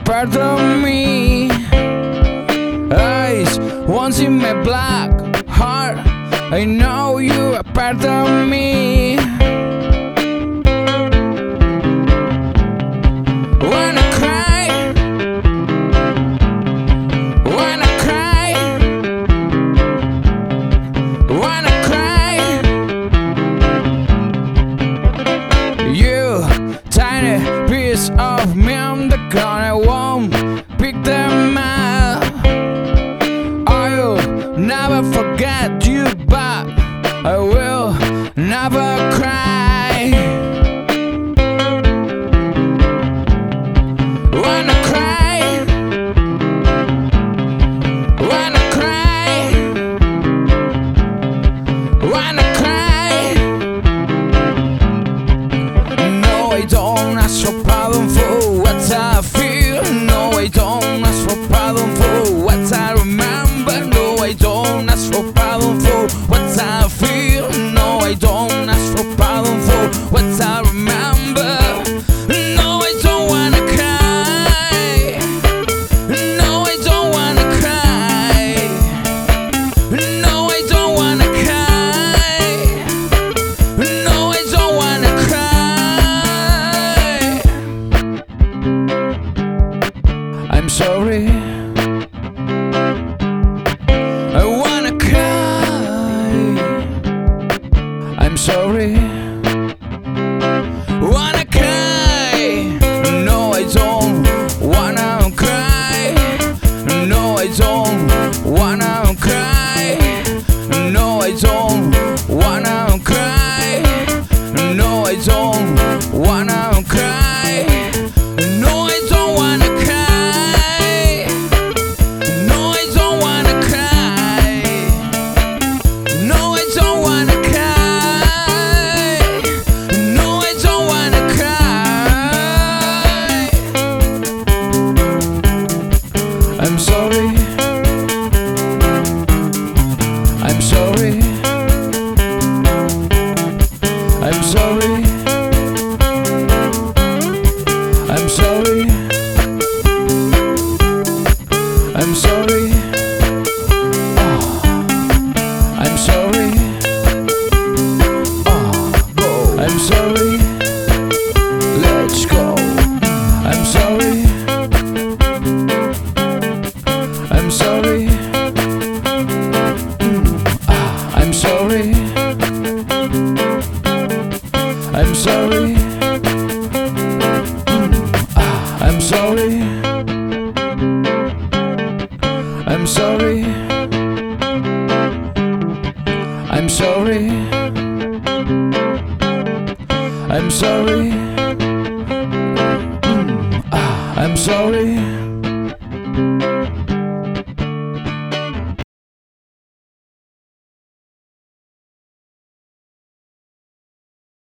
part of me. Eyes once in my black heart, I know you are part of me. When I cry, when I cry, when I cry, you tiny piece of me on the ground, I won't pick them up. I'll never forget you, but I will never cry. When I cry, when I cry, when I cry, no, I don't ask for pardon for what I feel. No, I don't ask for pardon for what I remember. No, I don't ask for pardon for what I feel. No, I don't ask for pardon for what I remember. No, I don't wanna cry. No, I don't wanna cry. No, I don't wanna cry. No, I don't wanna cry. I'm sorry. I wanna cry. I'm sorry. Wanna cry. No, I don't wanna cry. No, I don't wanna cry. No, I don't wanna cry. No, I don't wanna cry. No, I don't wanna cry. No, I don't wanna cry. No, I don't wanna cry. No, I don't wanna cry. I'm sorry. I'm sorry. I'm sorry. I'm sorry. I'm sorry. Oh, I'm sorry. Oh, go. I'm sorry. Let's go. I'm sorry. I'm sorry. I'm sorry. I'm sorry. I'm sorry. I'm sorry. I'm sorry. I'm sorry. I'm sorry.